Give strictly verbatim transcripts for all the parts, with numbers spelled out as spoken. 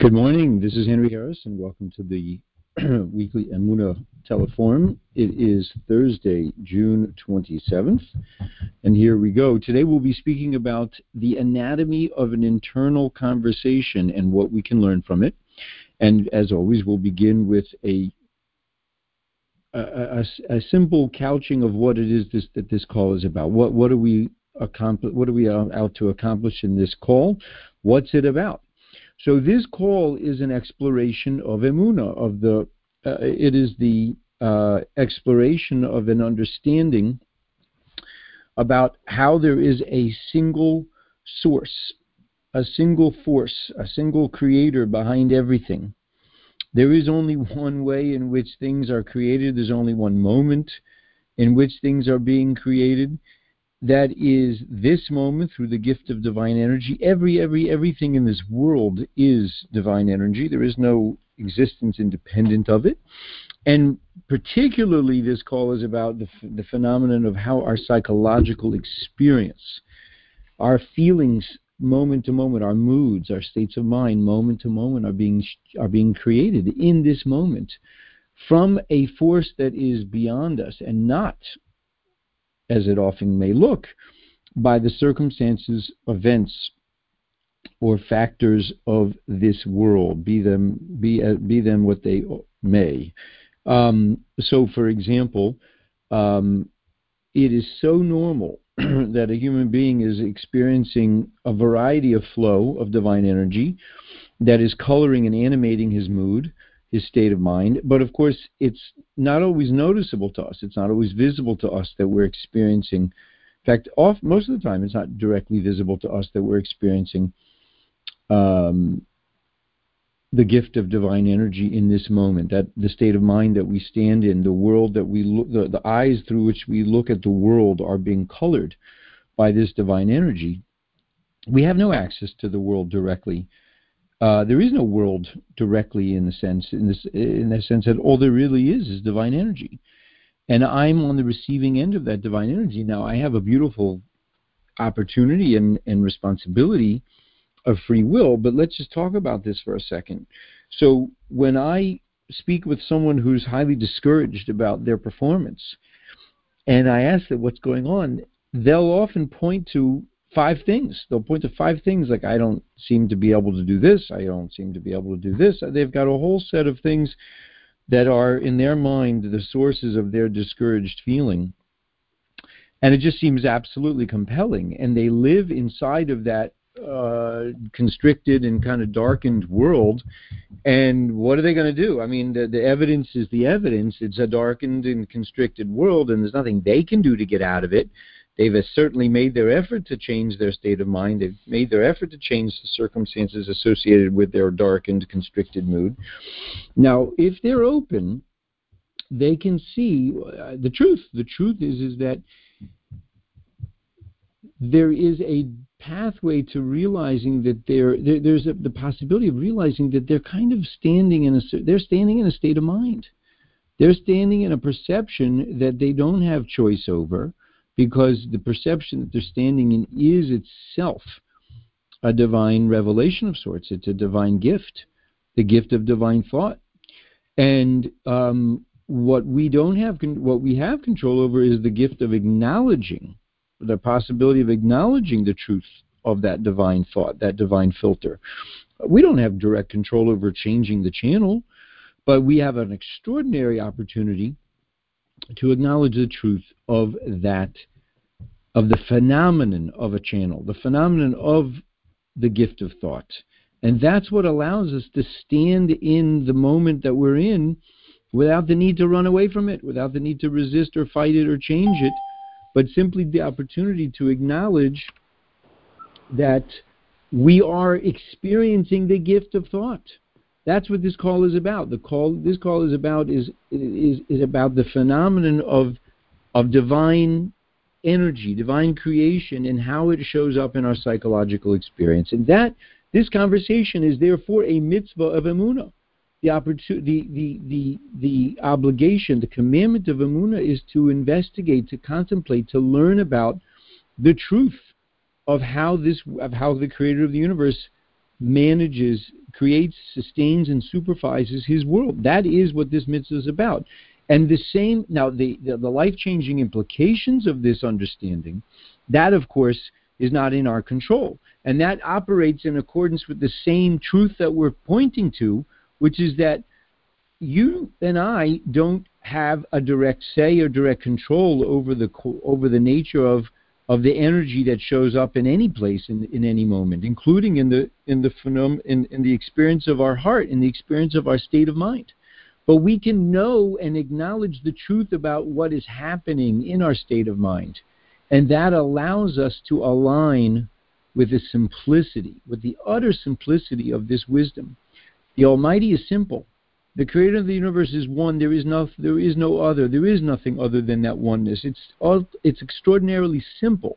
Good morning. This is Henry Harris, and welcome to the weekly Emunah Teleforum. It is Thursday, June twenty-seventh, and here we go. Today we'll be speaking about the anatomy of an internal conversation and what we can learn from it. And as always, we'll begin with a a, a, a simple couching of what it is this, that this call is about. What what are we accompli- What are we out to accomplish in this call? What's it about? So this call is an exploration of Emunah, of the. Uh, it is the uh, exploration of an understanding about how there is a single source, a single force, a single creator behind everything. There is only one way in which things are created. There's only one moment in which things are being created. That is this moment through the gift of divine energy. Every, every, everything in this world is divine energy. There is no existence independent of it. And particularly this call is about the, the phenomenon of how our psychological experience, our feelings moment to moment, our moods, our states of mind moment to moment are being, are being created in this moment from a force that is beyond us and not, as it often may look, by the circumstances, events, or factors of this world, be them be uh, be them what they may. Um, so, for example, um, it is so normal that a human being is experiencing a variety of flow of divine energy that is coloring and animating his mood, his state of mind, but of course it's not always noticeable to us. It's not always visible to us that we're experiencing. In fact, off, most of the time it's not directly visible to us that we're experiencing um, the gift of divine energy in this moment, that the state of mind that we stand in, the world that we look, the, the eyes through which we look at the world are being colored by this divine energy. We have no access to the world directly. Uh, there is no world directly in the sense, in this, in the sense that all there really is is divine energy, and I'm on the receiving end of that divine energy. Now, I have a beautiful opportunity and, and responsibility of free will, but let's just talk about this for a second. So, when I speak with someone who's highly discouraged about their performance, and I ask them what's going on, they'll often point to five things. They'll point to five things like, I don't seem to be able to do this, I don't seem to be able to do this. They've got a whole set of things that are, in their mind, the sources of their discouraged feeling. And it just seems absolutely compelling. And they live inside of that uh, constricted and kind of darkened world. And what are they going to do? I mean, the, the evidence is the evidence. It's a darkened and constricted world, and there's nothing they can do to get out of it. They've certainly made their effort to change their state of mind. They've made their effort to change the circumstances associated with their darkened, constricted mood. Now, if they're open, they can see uh, the truth. The truth is, is that there is a pathway to realizing that they're, there, there's a, the possibility of realizing that they're kind of standing in a, they're standing in a state of mind. They're standing in a perception that they don't have choice over, because the perception that they're standing in is itself a divine revelation of sorts. It's a divine gift, the gift of divine thought. And um, what we don't have, con- what we have control over is the gift of acknowledging, the possibility of acknowledging the truth of that divine thought, that divine filter. We don't have direct control over changing the channel, but we have an extraordinary opportunity to acknowledge the truth of that, of the phenomenon of a channel, the phenomenon of the gift of thought. And that's what allows us to stand in the moment that we're in without the need to run away from it, without the need to resist or fight it or change it, but simply the opportunity to acknowledge that we are experiencing the gift of thought. That's what this call is about. The call this call is about is is is about the phenomenon of of divine energy, divine creation, and how it shows up in our psychological experience. And that this conversation is therefore a mitzvah of Emunah. The opportunity, the, the the the obligation, the commandment of Emunah is to investigate, to contemplate, to learn about the truth of how this of how the Creator of the universe manages creates, sustains, and supervises his world. That is what this mitzvah is about. And the same, now the, the, the life-changing implications of this understanding, that of course is not in our control. And that operates in accordance with the same truth that we're pointing to, which is that you and I don't have a direct say or direct control over the over the nature of of the energy that shows up in any place in in any moment, including in the in the phenom in, in the experience of our heart, in the experience of our state of mind. But we can know and acknowledge the truth about what is happening in our state of mind, and that allows us to align with the simplicity, with the utter simplicity of this wisdom. The Almighty is simple. The Creator of the universe is one. There is no, there is no other. There is nothing other than that oneness. It's all, it's extraordinarily simple.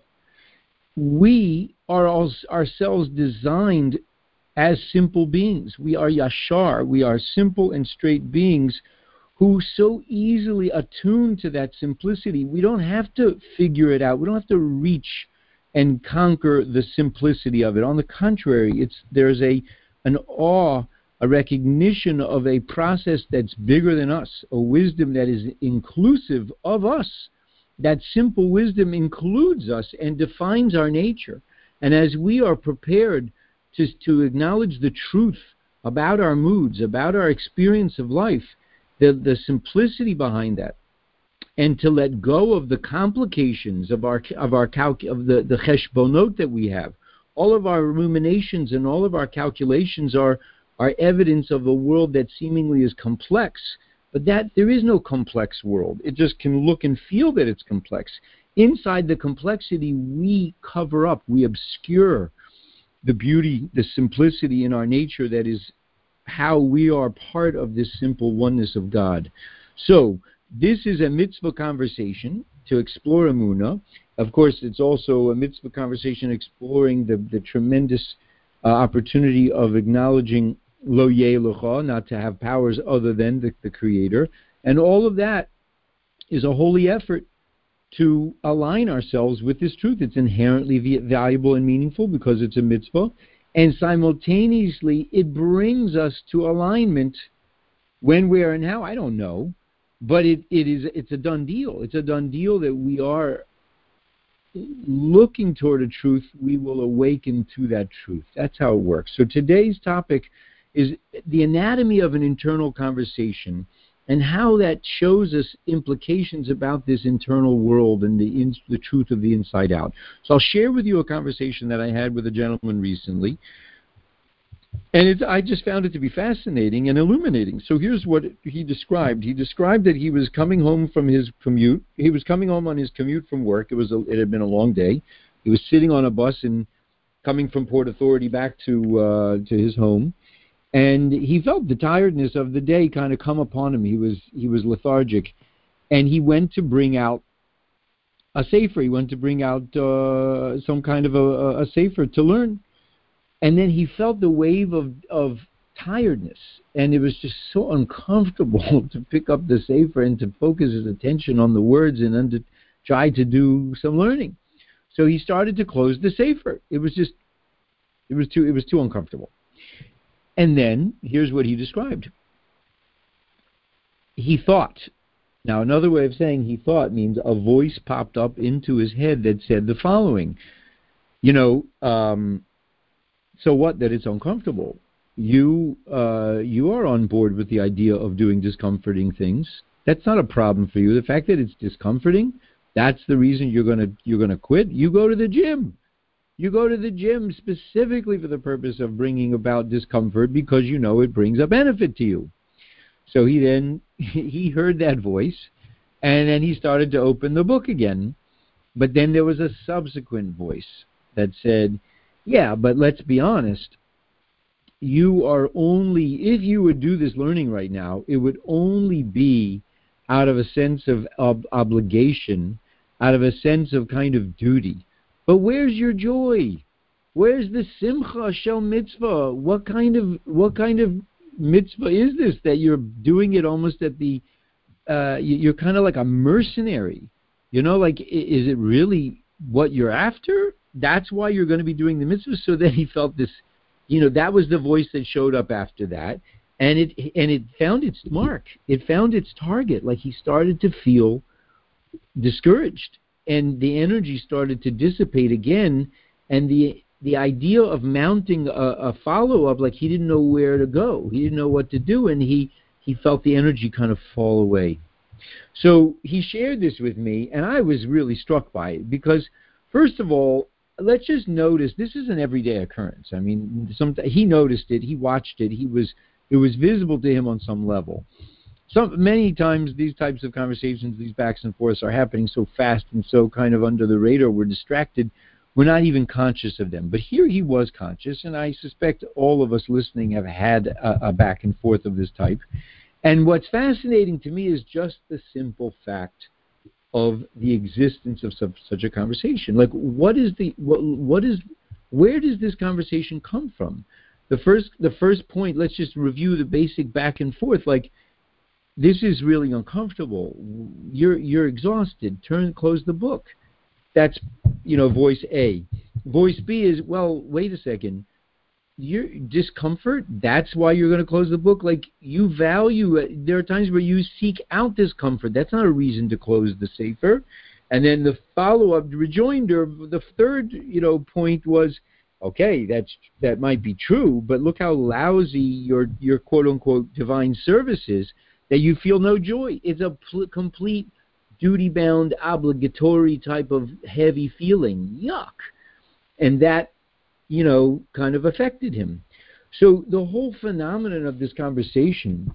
We are all, ourselves designed as simple beings. We are yashar. We are simple and straight beings who so easily attune to that simplicity. We don't have to figure it out. We don't have to reach and conquer the simplicity of it. On the contrary, it's there's a an awe, a recognition of a process that's bigger than us, a wisdom that is inclusive of us. That simple wisdom includes us and defines our nature. And as we are prepared to, to acknowledge the truth about our moods, about our experience of life, the, the simplicity behind that, and to let go of the complications of our of our calc of the, the cheshbonot that we have, all of our ruminations and all of our calculations are are evidence of a world that seemingly is complex, but that there is no complex world. It just can look and feel that it's complex. Inside the complexity, we cover up, we obscure the beauty, the simplicity in our nature that is how we are part of this simple oneness of God. So, this is a mitzvah conversation to explore Emunah. Of course, it's also a mitzvah conversation exploring the, the tremendous uh, opportunity of acknowledging Lo Yeh Lecha, not to have powers other than the, the Creator. And all of that is a holy effort to align ourselves with this truth. It's inherently valuable and meaningful because it's a mitzvah. And simultaneously, it brings us to alignment. When, where, and how, I don't know. But it, it is, it's a done deal. It's a done deal that we are looking toward a truth. We will awaken to that truth. That's how it works. So today's topic is the anatomy of an internal conversation and how that shows us implications about this internal world and the, in, the truth of the inside out. So I'll share with you a conversation that I had with a gentleman recently. And it's, I just found it to be fascinating and illuminating. So here's what he described. He described that he was coming home from his commute. He was coming home on his commute from work. It was a, it had been a long day. He was sitting on a bus and coming from Port Authority back to uh, to his home, and he felt the tiredness of the day kind of come upon him. He was he was lethargic, and he went to bring out a sefer. He went to bring out uh, some kind of a, a sefer to learn. And then he felt the wave of, of tiredness, and it was just so uncomfortable to pick up the sefer and to focus his attention on the words and then to try to do some learning. So he started to close the sefer. It was just, it was too, it was too uncomfortable. And then here's what he described. He thought. Now, another way of saying he thought means a voice popped up into his head that said the following. You know, um, so what that it's uncomfortable? You uh, you are on board with the idea of doing discomforting things. That's not a problem for you. The fact that it's discomforting, that's the reason you're gonna you're gonna quit. You go to the gym. You go to the gym specifically for the purpose of bringing about discomfort because you know it brings a benefit to you. So he then he heard that voice, and then he started to open the book again. But then there was a subsequent voice that said, yeah, but let's be honest, you are only, if you would do this learning right now, it would only be out of a sense of ob- obligation, out of a sense of kind of duty. But where's your joy? Where's the simcha shel mitzvah? What kind of what kind of mitzvah is this that you're doing it almost at the, uh, you're kind of like a mercenary? You know, like, is it really what you're after? That's why you're going to be doing the mitzvah. So then he felt this you know, that was the voice that showed up after that. And it and it found its mark. It found its target. Like he started to feel discouraged, and the energy started to dissipate again. And the the idea of mounting a, a follow up, like he didn't know where to go. He didn't know what to do, and he he felt the energy kind of fall away. So he shared this with me, and I was really struck by it because, first of all, let's just notice this is an everyday occurrence. I mean, some, he noticed it. He watched it. He was It was visible to him on some level. Some many times these types of conversations, these backs and forths, are happening so fast and so kind of under the radar. We're distracted. We're not even conscious of them. But here he was conscious, and I suspect all of us listening have had a, a back and forth of this type. And what's fascinating to me is just the simple fact of the existence of such, such a conversation. Like, what is the what, what is where does this conversation come from? The first, the first point, let's just review the basic back and forth. Like, this is really uncomfortable. You're you're exhausted. Turn, close the book. That's, you know, voice A. Voice B is, well, wait a second. Your discomfort, that's why you're going to close the book? Like, you value it. There are times where you seek out discomfort. That's not a reason to close the Sefer. And then the follow-up rejoinder, the third, you know, point was, okay, that's that might be true, but look how lousy your your quote-unquote divine service is that you feel no joy. It's a pl- complete duty-bound, obligatory type of heavy feeling. Yuck. And that, you know, kind of affected him. So the whole phenomenon of this conversation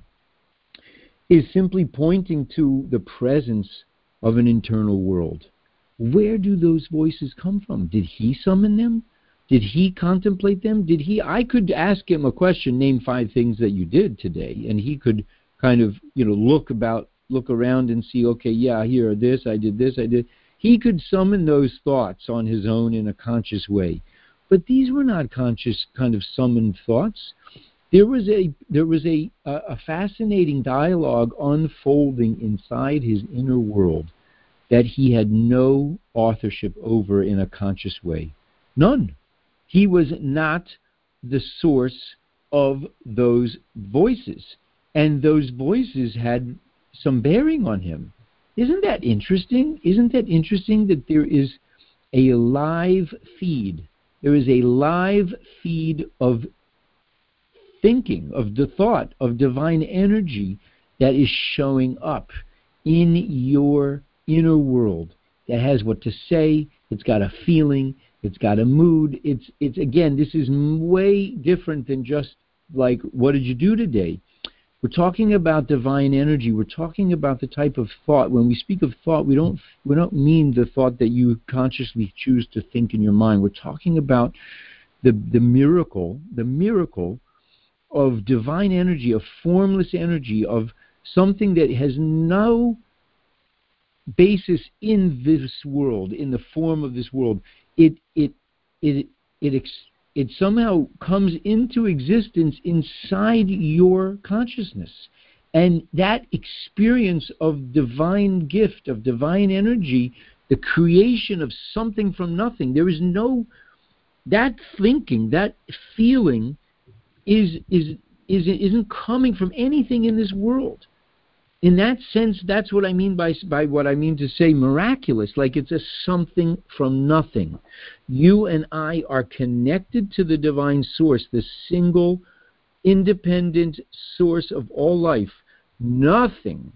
is simply pointing to the presence of an internal world. Where do those voices come from? Did he summon them? Did he contemplate them? Did he? I could ask him a question, name five things that you did today, and he could kind of, you know, look about, look around and see, okay, yeah, here are this, I did this, I did. He could summon those thoughts on his own in a conscious way. But these were not conscious kind of summoned thoughts. There was a there was a, a fascinating dialogue unfolding inside his inner world that he had no authorship over in a conscious way. None. He was not the source of those voices, and those voices had some bearing on him. Isn't that interesting? Isn't that interesting that there is a live feed? There is a live feed of thinking, of the thought, of divine energy that is showing up in your inner world, that has what to say, it's got a feeling, it's got a mood. It's, it's again, this is way different than just like, what did you do today? We're talking about divine energy. We're talking about the type of thought. When we speak of thought, we don't we don't mean the thought that you consciously choose to think in your mind. We're talking about the the miracle, the miracle of divine energy, of formless energy, of something that has no basis in this world, in the form of this world. It it it it it, it somehow comes into existence inside your consciousness. And that experience of divine gift, of divine energy, the creation of something from nothing, there is no, that thinking, that feeling is is is isn't coming from anything in this world. In that sense, that's what I mean by by what I mean to say miraculous, like it's a something from nothing. You and I are connected to the divine source, the single, independent source of all life. Nothing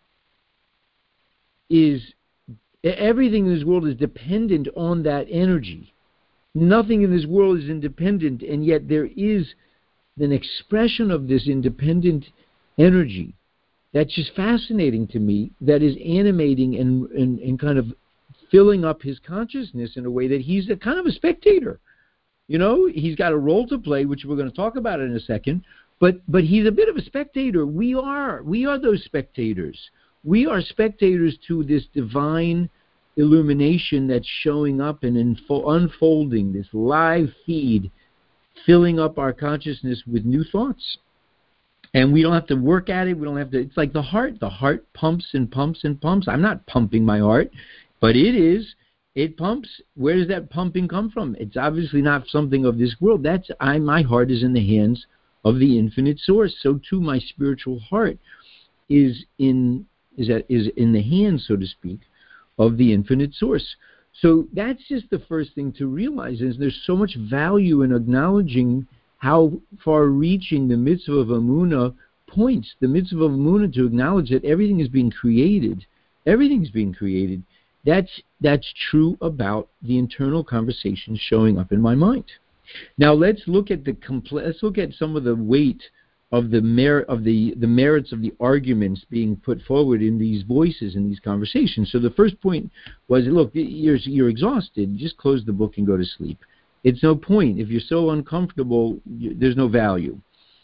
is, everything in this world is dependent on that energy. Nothing in this world is independent, and yet there is an expression of this independent energy that's just fascinating to me, that is animating and, and, and kind of filling up his consciousness in a way that he's a kind of a spectator. You know, he's got a role to play, which we're going to talk about in a second, but but he's a bit of a spectator. We are. We are those spectators. We are spectators to this divine illumination that's showing up and info- unfolding, this live feed, filling up our consciousness with new thoughts. And we don't have to work at it. We don't have to. It's like the heart. The heart pumps and pumps and pumps. I'm not pumping my heart, but it is. It pumps. Where does that pumping come from? It's obviously not something of this world. That's I. My heart is in the hands of the infinite source. So too, my spiritual heart is in is that is in the hands, so to speak, of the infinite source. So that's just the first thing to realize, is there's so much value in acknowledging how far-reaching the mitzvah of Emunah points. The mitzvah of Emunah, to acknowledge that everything is being created. Everything's being created. That's that's true about the internal conversations showing up in my mind. Now let's look at the compl- let's look at some of the weight of the merit of the, the merits of the arguments being put forward in these voices in these conversations. So the first point was, look, you're you're exhausted. Just close the book and go to sleep. It's no point. If you're so uncomfortable, you, there's no value.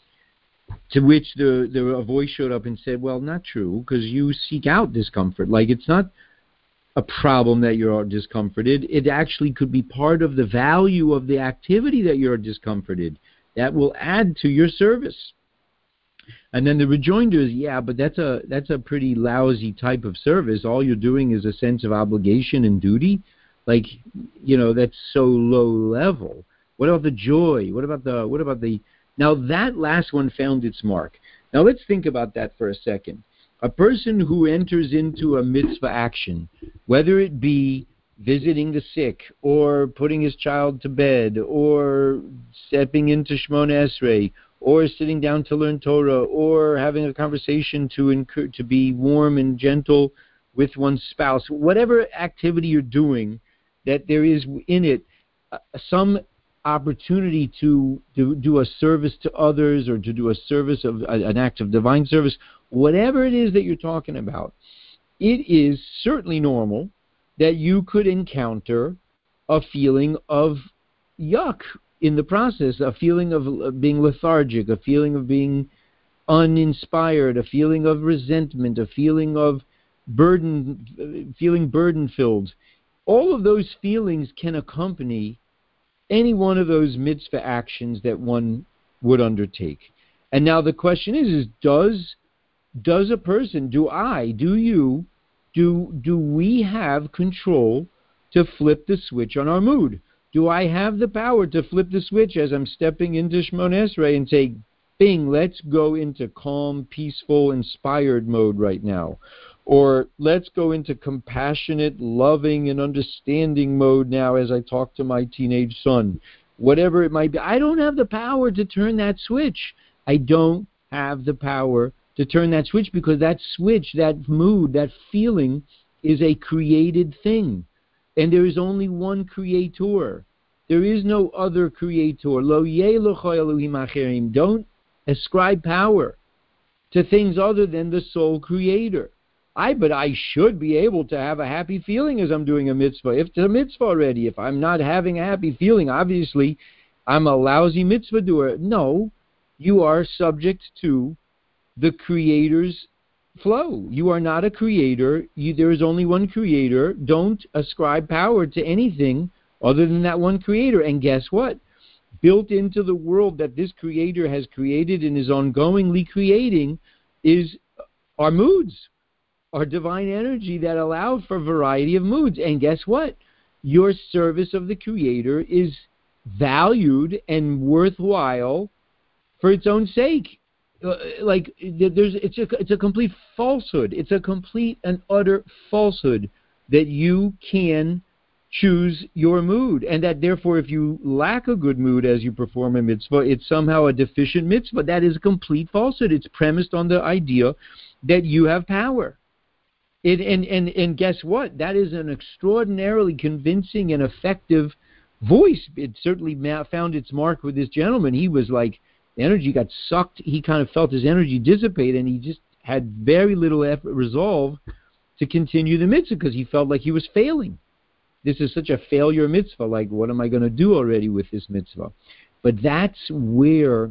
To which the, the a voice showed up and said, well, not true, because you seek out discomfort. Like, it's not a problem that you're discomforted. It actually could be part of the value of the activity that you're discomforted. That will add to your service. And then the rejoinder is, yeah, but that's a that's a pretty lousy type of service. All you're doing is a sense of obligation and duty. Like, you know, that's so low level. What about the joy? What about the what about the now that last one found its mark. Now let's think about that for a second. A person who enters into a mitzvah action, whether it be visiting the sick, or putting his child to bed, or stepping into Shemona Esrei, or sitting down to learn Torah, or having a conversation to incur, to be warm and gentle with one's spouse, whatever activity you're doing, that there is in it uh, some opportunity to do, do a service to others, or to do a service of uh, an act of divine service, whatever it is that you're talking about, it is certainly normal that you could encounter a feeling of yuck in the process, a feeling of being lethargic, a feeling of being uninspired, a feeling of resentment, a feeling of burden, feeling burden-filled. All of those feelings can accompany any one of those mitzvah actions that one would undertake. And now the question is, is does does a person, do I, do you, do do we have control to flip the switch on our mood? Do I have the power to flip the switch as I'm stepping into Shemona Esrei and say, bing, let's go into calm, peaceful, inspired mode right now? Or let's go into compassionate, loving, and understanding mode now as I talk to my teenage son. Whatever it might be. I don't have the power to turn that switch. I don't have the power to turn that switch, because that switch, that mood, that feeling is a created thing. And there is only one creator. There is no other creator. Lo yeh l'cho Elohim acherim. Don't ascribe power to things other than the sole creator. I, but I should be able to have a happy feeling as I'm doing a mitzvah. If it's a mitzvah already, if I'm not having a happy feeling, obviously I'm a lousy mitzvah doer. No, you are subject to the creator's flow. You are not a creator. You, there is only one creator. Don't ascribe power to anything other than that one creator. And guess what? Built into the world that this creator has created and is ongoingly creating is our moods, our divine energy that allow for a variety of moods. And guess what? Your service of the creator is valued and worthwhile for its own sake. Uh, like there's, it's a it's a complete falsehood. It's a complete and utter falsehood that you can choose your mood, and that therefore, if you lack a good mood as you perform a mitzvah, it's somehow a deficient mitzvah. That is a complete falsehood. It's premised on the idea that you have power. It, and and and guess what? That is an extraordinarily convincing and effective voice. It certainly found its mark with this gentleman. He was like, the energy got sucked. He kind of felt his energy dissipate, and he just had very little effort, resolve to continue the mitzvah, because he felt like he was failing. This is such a failure mitzvah. Like, what am I going to do already with this mitzvah? But that's where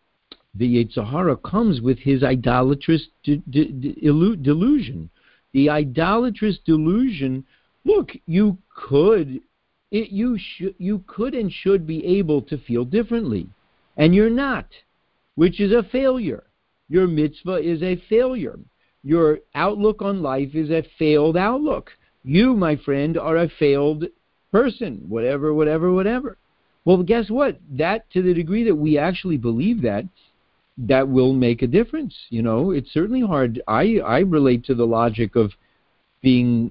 the Yetzer Hara comes with his idolatrous de- de- de- delusion. The idolatrous delusion. Look, you could, it, you should, you could and should be able to feel differently. And you're not, which is a failure. Your mitzvah is a failure. Your outlook on life is a failed outlook. You, my friend, are a failed person, whatever, whatever, whatever. Well, guess what? That, to the degree that we actually believe that, that will make a difference. You know, it's certainly hard. I, I relate to the logic of being,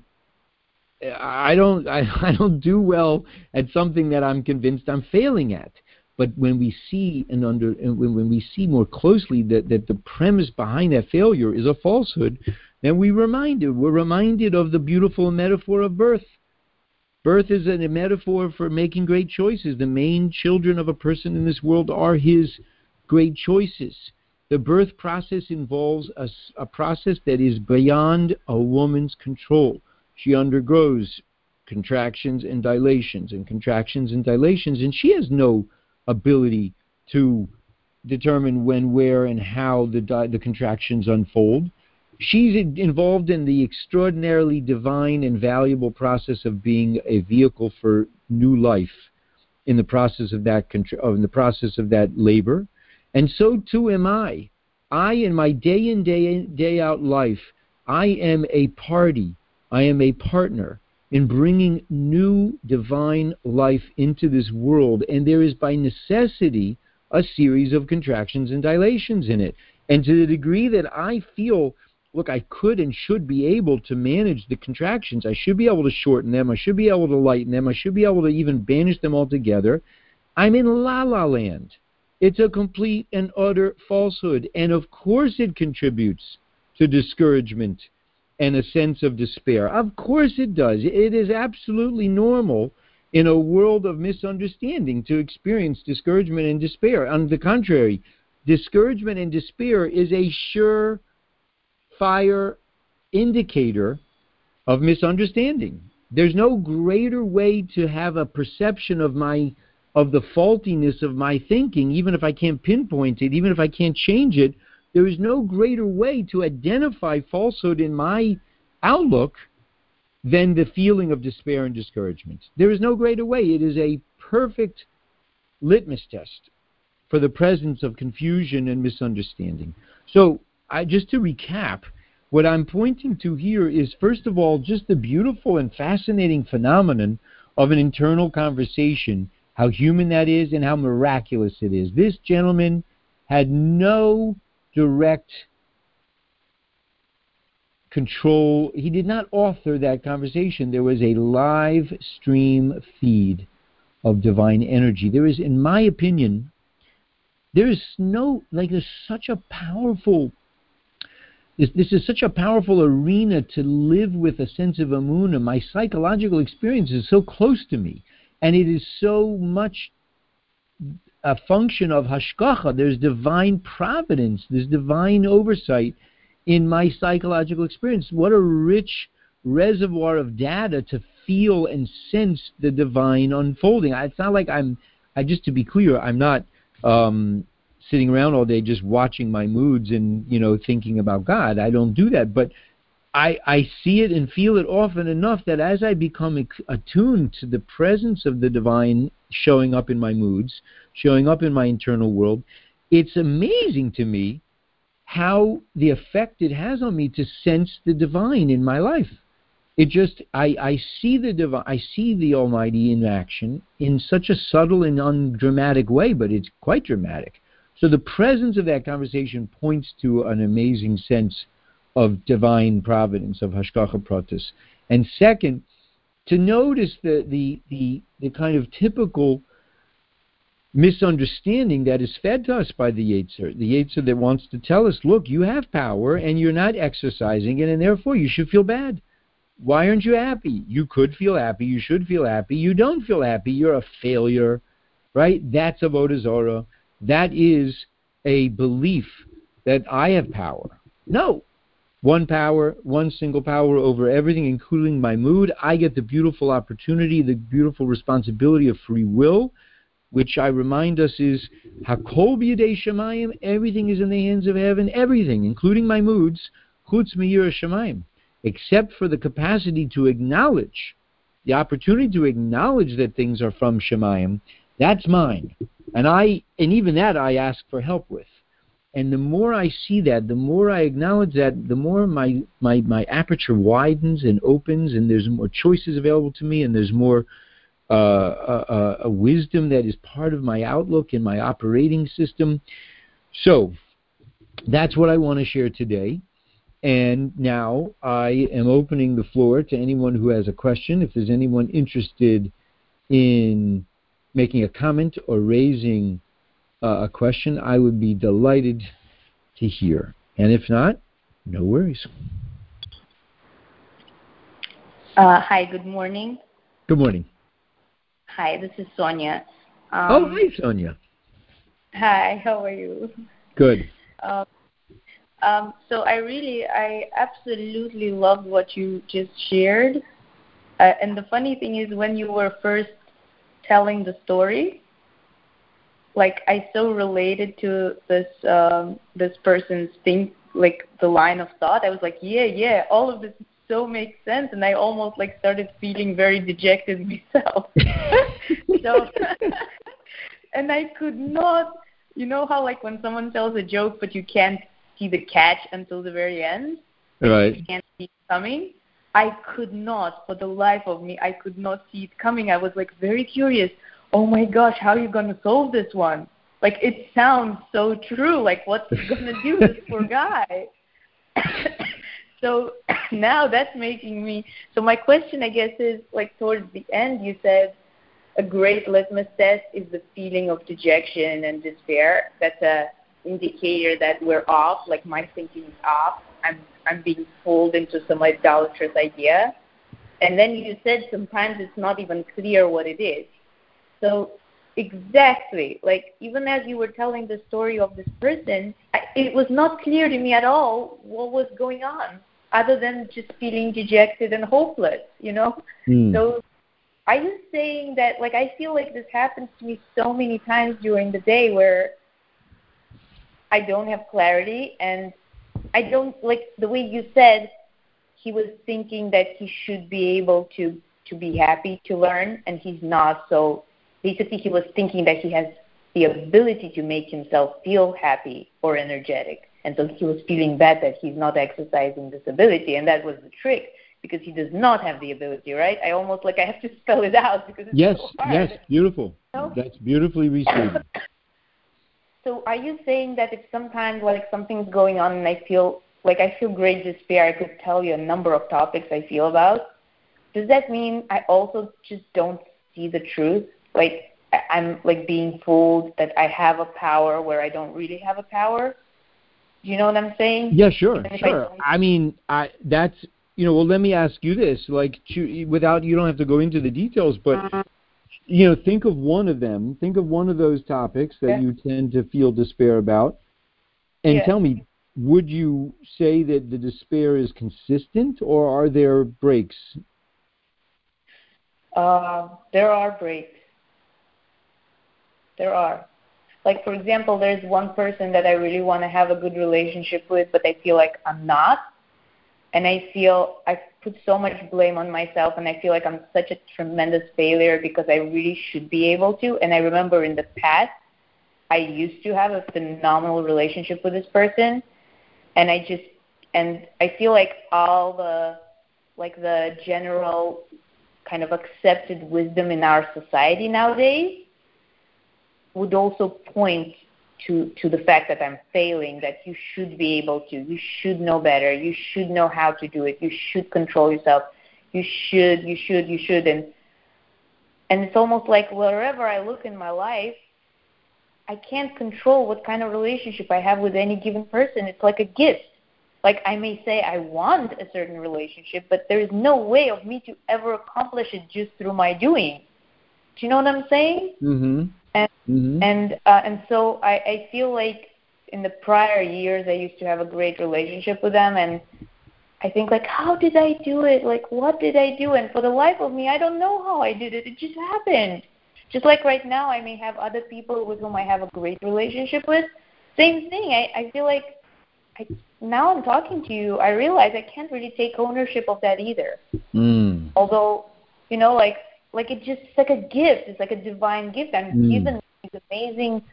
I don't, I, I don't do well at something that I'm convinced I'm failing at. But when we see and under, when, when we see more closely that, that the premise behind that failure is a falsehood, then we reminded, we're reminded of the beautiful metaphor of birth. Birth is a metaphor for making great choices. The main children of a person in this world are his great choices. The birth process involves a, a process that is beyond a woman's control. She undergoes contractions and dilations and contractions and dilations, and she has no ability to determine when, where, and how the, di- the contractions unfold. She's involved in the extraordinarily divine and valuable process of being a vehicle for new life in the process of that contra- in the process of that labor. And so too am I. I, in my day in, day in, day out life, I am a party, I am a partner in bringing new divine life into this world. And there is by necessity a series of contractions and dilations in it. And to the degree that I feel, look, I could and should be able to manage the contractions, I should be able to shorten them, I should be able to lighten them, I should be able to even banish them altogether, I'm in la-la land. It's a complete and utter falsehood. And of course it contributes to discouragement and a sense of despair. Of course it does. It is absolutely normal in a world of misunderstanding to experience discouragement and despair. On the contrary, discouragement and despair is a sure fire indicator of misunderstanding. There's no greater way to have a perception of my of the faultiness of my thinking, even if I can't pinpoint it, even if I can't change it. There is no greater way to identify falsehood in my outlook than the feeling of despair and discouragement. There is no greater way. It is a perfect litmus test for the presence of confusion and misunderstanding. So, I, just to recap, what I'm pointing to here is, first of all, just the beautiful and fascinating phenomenon of an internal conversation, how human that is and how miraculous it is. This gentleman had no direct control. He did not author that conversation. There was a live stream feed of divine energy. There is, in my opinion, there is no, like, there's such a powerful, this, this is such a powerful arena to live with a sense of emunah. My psychological experience is so close to me, and it is so much a function of hashgacha. There's divine providence, there's divine oversight in my psychological experience. What a rich reservoir of data to feel and sense the divine unfolding. It's not like I'm, I just to be clear, I'm not um, sitting around all day just watching my moods and, you know, thinking about God. I don't do that. But I, I see it and feel it often enough that as I become attuned to the presence of the divine showing up in my moods, showing up in my internal world, it's amazing to me how the effect it has on me to sense the divine in my life. It just, I, I see the divine, I see the Almighty in action in such a subtle and undramatic way, but it's quite dramatic. So the presence of that conversation points to an amazing sense of divine providence, of hashgacha pratis. And second, to notice the, the, the, the kind of typical misunderstanding that is fed to us by the Yetzer, the Yetzer that wants to tell us, look, you have power and you're not exercising it, and therefore you should feel bad. Why aren't you happy? You could feel happy, you should feel happy, you don't feel happy, you're a failure, right? That's avodah zarah. That is a belief that I have power. No. One power, one single power over everything, including my mood. I get the beautiful opportunity, the beautiful responsibility of free will, which I remind us is Hakol b'yedei Shemayim. Everything is in the hands of heaven. Everything, including my moods, chutz miyirah Shemayim, except for the capacity to acknowledge, the opportunity to acknowledge that things are from Shemayim. That's mine, and I, and even that I ask for help with. And the more I see that, the more I acknowledge that, the more my, my, my aperture widens and opens, and there's more choices available to me, and there's more uh, a, a wisdom that is part of my outlook and my operating system. So that's what I want to share today. And now I am opening the floor to anyone who has a question. If there's anyone interested in making a comment or raising uh, a question, I would be delighted to hear. And if not, no worries. Uh, hi, good morning. Good morning. Hi, this is Sonia. Um, oh, hi, Sonia. Hi, how are you? Good. Um, um, so I really, I absolutely loved what you just shared. Uh, and the funny thing is, when you were first telling the story, like I so related to this um, this person's think, like the line of thought. I was like, yeah, yeah, all of this so makes sense, and I almost like started feeling very dejected myself. So, and I could not, you know how like when someone tells a joke, but you can't see the catch until the very end, right? You can't see it coming. I could not, for the life of me, I could not see it coming. I was like very curious. Oh my gosh, how are you going to solve this one? Like, it sounds so true. Like, what's he going to do, this poor guy? So now that's making me, so my question, I guess, is, like, towards the end, you said a great litmus test is the feeling of dejection and despair. That's a indicator that we're off, like my thinking is off. I'm, I'm being pulled into some idolatrous idea. And then you said sometimes it's not even clear what it is. So exactly, like even as you were telling the story of this person, I, it was not clear to me at all what was going on, other than just feeling dejected and hopeless, you know? Mm. So are you saying that, like, I feel like this happens to me so many times during the day where I don't have clarity, and I don't, like the way you said, he was thinking that he should be able to, to be happy, to learn, and he's not. So basically he was thinking that he has the ability to make himself feel happy or energetic. And so he was feeling bad that he's not exercising this ability. And that was the trick, because he does not have the ability, right? I almost like I have to spell it out because it's yes, so hard. Yes, beautiful. You know? That's beautifully received. So are you saying that if sometimes like something's going on and I feel like I feel great despair, I could tell you a number of topics I feel about, does that mean I also just don't see the truth? Like I'm like being fooled that I have a power where I don't really have a power? Do you know what I'm saying? Yeah, sure, Even if sure. I, I mean, I that's, you know, well, let me ask you this, like, to, without, you don't have to go into the details, but, you know, think of one of them, think of one of those topics that Yeah. you tend to feel despair about, and Yeah. tell me, would you say that the despair is consistent, or are there breaks? Uh, there are breaks. There are. Like, for example, there's one person that I really want to have a good relationship with, but I feel like I'm not. And I feel I put so much blame on myself, and I feel like I'm such a tremendous failure because I really should be able to. And I remember in the past, I used to have a phenomenal relationship with this person, and I just, and I feel like all the, like the general kind of accepted wisdom in our society nowadays would also point to, to the fact that I'm failing, that you should be able to, you should know better, you should know how to do it, you should control yourself, you should, you should, you should. And, and it's almost like wherever I look in my life, I can't control what kind of relationship I have with any given person. It's like a gift. Like I may say I want a certain relationship, but there is no way of me to ever accomplish it just through my doing. Do you know what I'm saying? Mm-hmm. And Mm-hmm. and uh, and so I, I feel like in the prior years I used to have a great relationship with them, and I think like, how did I do it? Like, what did I do? And for the life of me, I don't know how I did it. It just happened. Just like right now, I may have other people with whom I have a great relationship with. Same thing. I, I feel like I, now I'm talking to you, I realize I can't really take ownership of that either. Mm. Although, you know, like like it just it's like a gift. It's like a divine gift. I'm Mm. given these amazing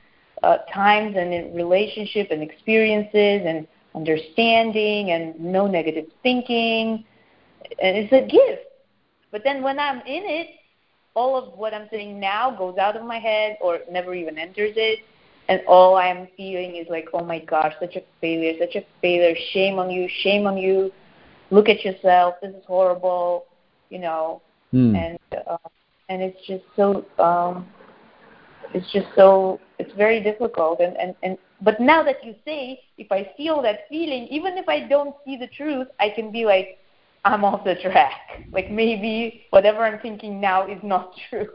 uh, times and in relationship and experiences and understanding and no negative thinking. And it's a gift. But then when I'm in it, all of what I'm saying now goes out of my head or never even enters it. And all I'm feeling is like, oh my gosh, such a failure, such a failure. Shame on you, shame on you. Look at yourself. This is horrible, you know. Mm. And uh, and it's just so, um, it's just so, it's very difficult. And, and, and but now that you say, if I feel that feeling, even if I don't see the truth, I can be like, I'm off the track. Like maybe whatever I'm thinking now is not true.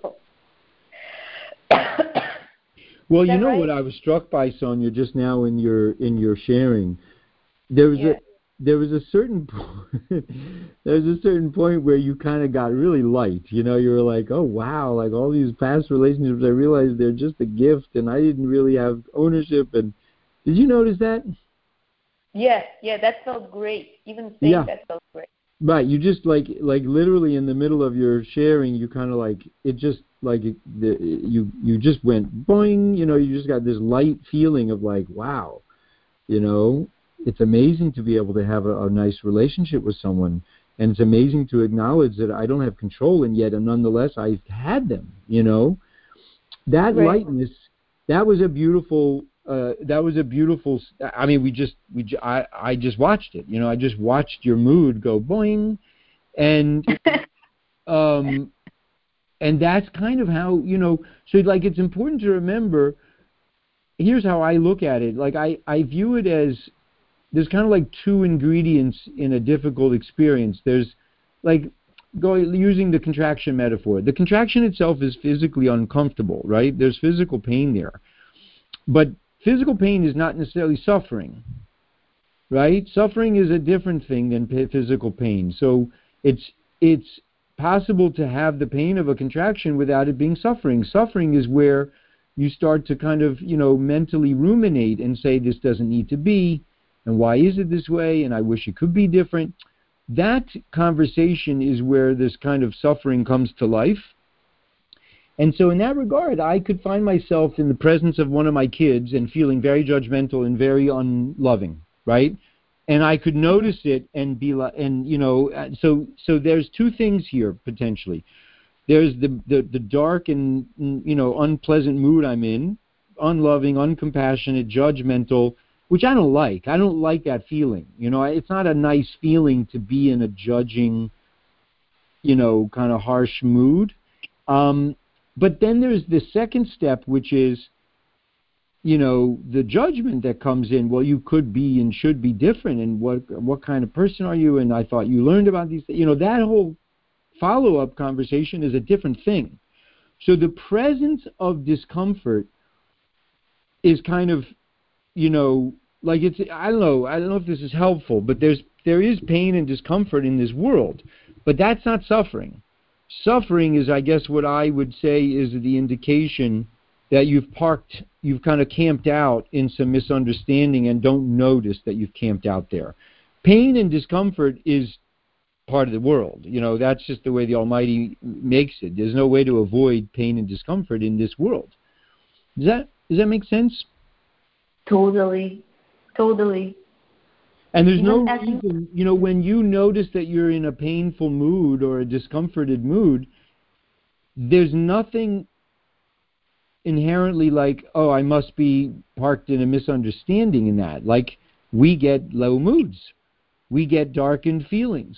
Well, you know right? what I was struck by, Sonia, just now in your in your sharing. There was yeah. a there was a certain point, there was a certain point where you kind of got really light. You know, you were like, oh wow, like all these past relationships, I realized they're just a gift, and I didn't really have ownership. And did you notice that? Yeah, yeah, that felt great. Even saying yeah. that felt great. Right, you just like like literally in the middle of your sharing, you kind of like it just like it, the, you you just went boing, you know, you just got this light feeling of like, wow, you know, it's amazing to be able to have a, a nice relationship with someone, and it's amazing to acknowledge that I don't have control, and yet, and nonetheless, I've had them, you know, that right. lightness, that was a beautiful. Uh, that was a beautiful. I mean, we just we I I just watched it. You know, I just watched your mood go boing, and um, and that's kind of how, you know. So like, it's important to remember. Here's how I look at it. Like I I view it as there's kind of like two ingredients in a difficult experience. There's like going using the contraction metaphor. The contraction itself is physically uncomfortable, right? There's physical pain there, but physical pain is not necessarily suffering, right? Suffering is a different thing than p- physical pain. So it's it's possible to have the pain of a contraction without it being suffering. Suffering is where you start to kind of, you know, mentally ruminate and say, this doesn't need to be, and why is it this way, and I wish it could be different. That conversation is where this kind of suffering comes to life. And so in that regard, I could find myself in the presence of one of my kids and feeling very judgmental and very unloving, right? And I could notice it and be like, and you know, so so there's two things here potentially. There's the, the, the dark and, you know, unpleasant mood I'm in, unloving, uncompassionate, judgmental, which I don't like. I don't like that feeling. You know, it's not a nice feeling to be in a judging, you know, kind of harsh mood. Um, But then there's the second step, which is, you know, the judgment that comes in. Well, you could be and should be different, and what what kind of person are you? And I thought you learned about these things. You know, that whole follow-up conversation is a different thing. So the presence of discomfort is kind of, you know, like it's, I don't know, I don't know if this is helpful, but there's there is pain and discomfort in this world, but that's not suffering. Suffering is, I guess, what I would say is the indication that you've parked, you've kind of camped out in some misunderstanding and don't notice that you've camped out there. Pain and discomfort is part of the world. You know, that's just the way the Almighty makes it. There's no way to avoid pain and discomfort in this world. Does that, does that make sense? Totally. Totally. And there's no reason, you know, when you notice that you're in a painful mood or a discomforted mood, there's nothing inherently like, oh, I must be parked in a misunderstanding in that. Like, we get low moods. We get darkened feelings.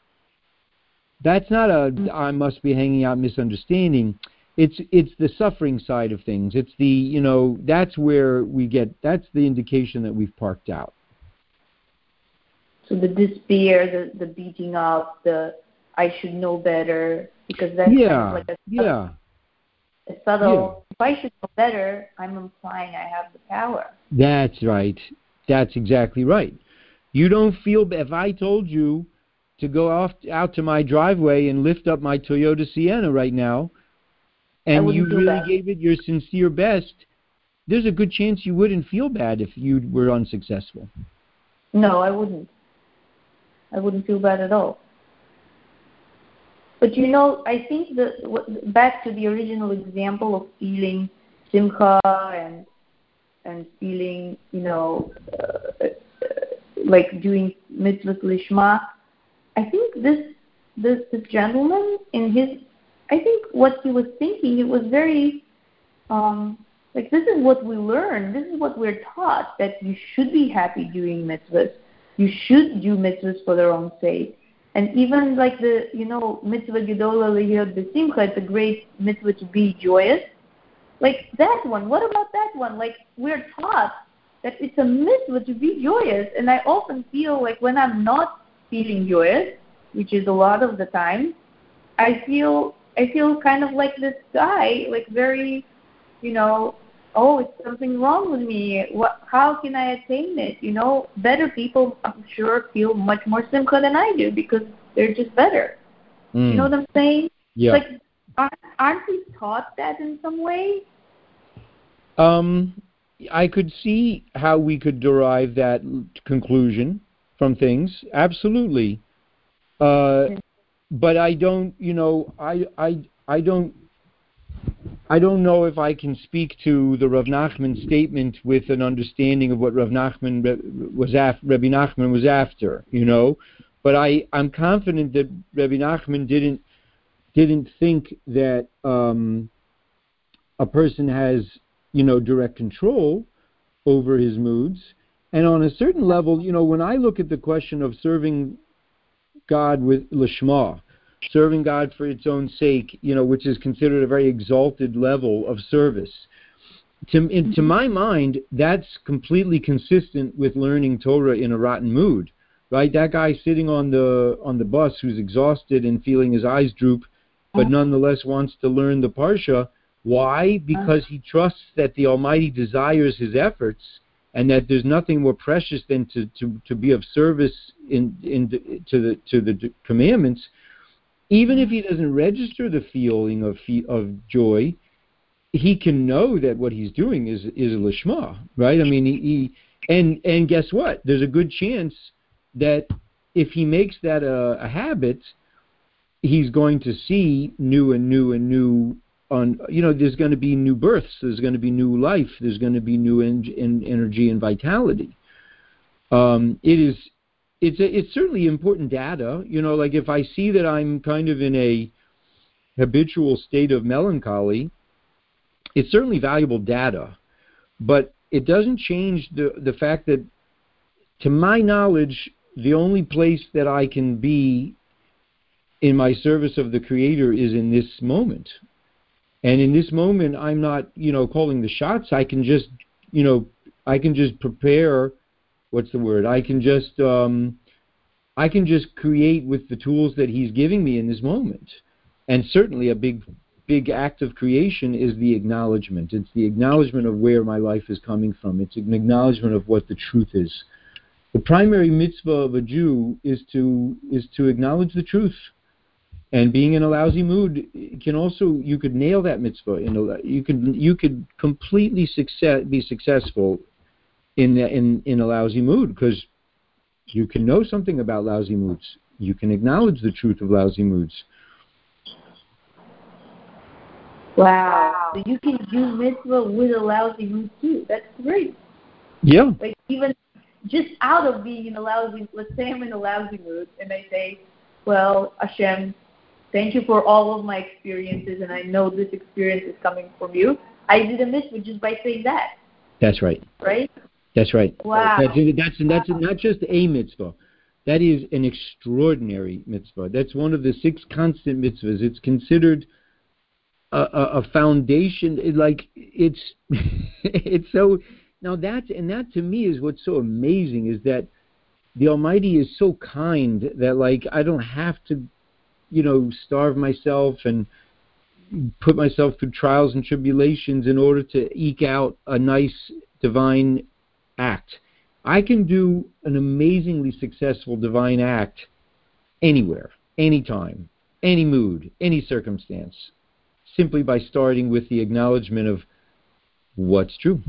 That's not a, I must be hanging out misunderstanding. It's it's the suffering side of things. It's the, you know, that's where we get, that's the indication that we've parked out. So the despair, the, the beating up, the I should know better, because that's yeah, kind of like a, yeah. a subtle, yeah. if I should know better, I'm implying I have the power. That's right. That's exactly right. You don't feel, if I told you to go off out to my driveway and lift up my Toyota Sienna right now, and you really bad. gave it your sincere best, there's a good chance you wouldn't feel bad if you were unsuccessful. No, I wouldn't. I wouldn't feel bad at all. But you know, I think that back to the original example of feeling simcha and and feeling, you know, uh, like doing mitzvot lishma. I think this, this this gentleman in his, I think what he was thinking, it was very, um, like this is what we learn, this is what we're taught, that you should be happy doing mitzvahs. You should do mitzvahs for their own sake. And even like the, you know, mitzvah gedola lehiyot b'simcha, it's a great mitzvah to be joyous. Like that one, what about that one? Like we're taught that it's a mitzvah to be joyous. And I often feel like when I'm not feeling joyous, which is a lot of the time, I feel I feel kind of like this guy, like very, you know, oh, it's something wrong with me. What? How can I attain it? You know, better people, I'm sure, feel much more simcha than I do because they're just better. Mm. You know what I'm saying? Yeah. Like, aren't, aren't we taught that in some way? Um, I could see how we could derive that conclusion from things. Absolutely. Uh, but I don't, you know, I, I, I don't. I don't know if I can speak to the Rav Nachman statement with an understanding of what Rav Nachman was after, Rabbi Nachman was after, you know. But I, I'm confident that Rabbi Nachman didn't didn't think that um, a person has, you know, direct control over his moods. And on a certain level, you know, when I look at the question of serving God with lishma, serving God for its own sake, you know, which is considered a very exalted level of service. To, in, to my mind, that's completely consistent with learning Torah in a rotten mood, right? That guy sitting on the on the bus who's exhausted and feeling his eyes droop, but nonetheless wants to learn the Parsha. Why? Because he trusts that the Almighty desires his efforts, and that there's nothing more precious than to, to, to be of service in, in to the to the commandments. Even if he doesn't register the feeling of of joy, he can know that what he's doing is is a lishma, right? I mean, he, he and and guess what? There's a good chance that if he makes that a, a habit, he's going to see new and new and new. On you know, there's going to be new births. There's going to be new life. There's going to be new en- en- energy and vitality. Um, it is. It's a, it's certainly important data, you know, like if I see that I'm kind of in a habitual state of melancholy, it's certainly valuable data, but it doesn't change the, the fact that, to my knowledge, the only place that I can be in my service of the Creator is in this moment. And in this moment, I'm not, you know, calling the shots. I can just, you know, I can just prepare. What's the word? I can just, um, I can just create with the tools that He's giving me in this moment. And certainly a big, big act of creation is the acknowledgement. It's the acknowledgement of where my life is coming from. It's an acknowledgement of what the truth is. The primary mitzvah of a Jew is to is to acknowledge the truth. And being in a lousy mood can also, you could nail that mitzvah. In a, you could you could completely success, be successful in in in a lousy mood, because you can know something about lousy moods. You can acknowledge the truth of lousy moods. Wow. So you can do mitzvah with a lousy mood too. That's great. Yeah. Like even just out of being in a lousy, let's say I'm in a lousy mood and I say, well, Hashem, thank you for all of my experiences, and I know this experience is coming from you. I did a mitzvah just by saying that. That's right. Right? That's right. Wow. That's, that's, that's not just a mitzvah. That is an extraordinary mitzvah. That's one of the six constant mitzvahs. It's considered a, a, a foundation. It, like it's, it's so. Now that and that to me is what's so amazing, is that the Almighty is so kind that like I don't have to, you know, starve myself and put myself through trials and tribulations in order to eke out a nice divine act. I can do an amazingly successful divine act anywhere, anytime, any mood, any circumstance, simply by starting with the acknowledgement of what's true.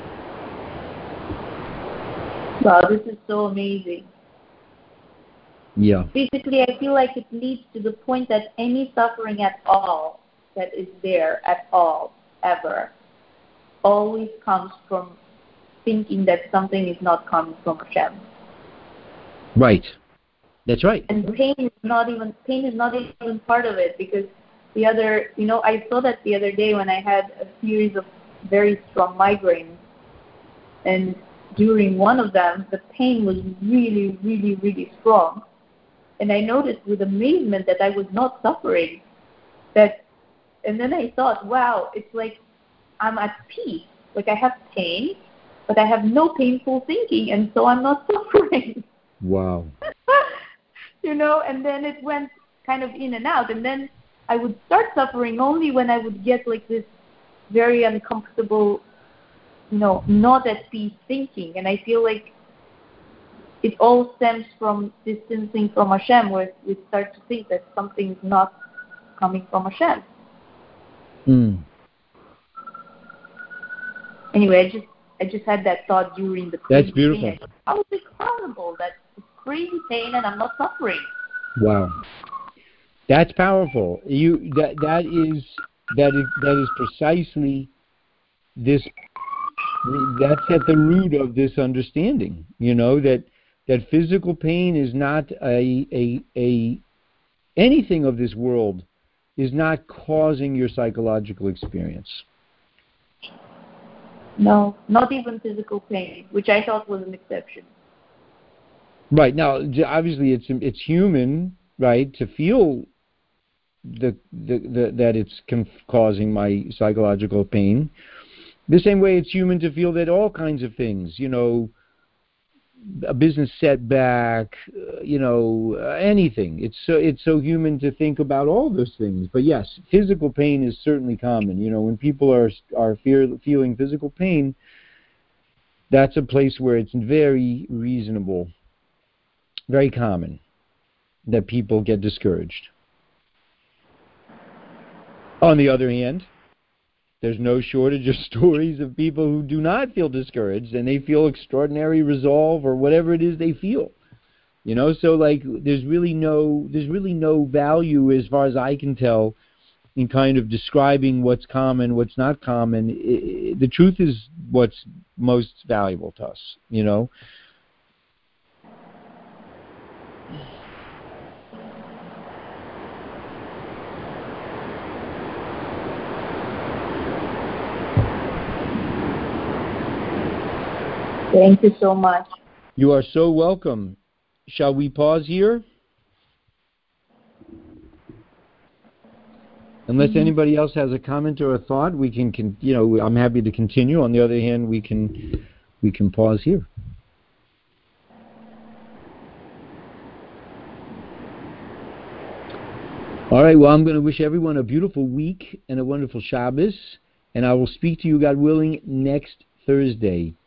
Wow, this is so amazing. Yeah. Basically, I feel like it leads to the point that any suffering at all that is there at all, ever, always comes from thinking that something is not coming from Hashem. Right. That's right. And pain is not even pain is not even part of it, because the other, you know, I saw that the other day when I had a series of very strong migraines, and during one of them, the pain was really, really, really strong. And I noticed with amazement that I was not suffering. That, and then I thought, wow, it's like I'm at peace. Like I have pain, but I have no painful thinking, and so I'm not suffering. Wow. You know, and then it went kind of in and out. And then I would start suffering only when I would get like this very uncomfortable, you know, not at peace thinking. And I feel like it all stems from distancing from Hashem, where we start to think that something's not coming from Hashem. Mm. Anyway, I just I just had that thought during the crazy That's beautiful. pain. I, how is it possible that it's crazy pain and I'm not suffering? Wow. That's powerful. You that that is that is that is precisely this. That's at the root of this understanding. You know that that physical pain is not a a a anything of this world is not causing your psychological experience. No, not even physical pain, which I thought was an exception. Right. Now, obviously, it's it's human, right, to feel the, the, the that it's com- causing my psychological pain. The same way it's human to feel that all kinds of things, you know, a business setback, uh, you know, uh, anything. It's so it's so human to think about all those things. But yes, physical pain is certainly common. You know, when people are are fear, feeling physical pain, that's a place where it's very reasonable, very common, that people get discouraged. On the other hand, there's no shortage of stories of people who do not feel discouraged and they feel extraordinary resolve or whatever it is they feel. You know, so like there's really no there's really no value, as far as I can tell, in kind of describing what's common, what's not common. I, I, the truth is what's most valuable to us, you know. Thank you so much. You are so welcome. Shall we pause here? Unless mm-hmm. anybody else has a comment or a thought, we can, con- you know, I'm happy to continue. On the other hand, we can, we can pause here. All right. Well, I'm going to wish everyone a beautiful week and a wonderful Shabbos, and I will speak to you, God willing, next Thursday.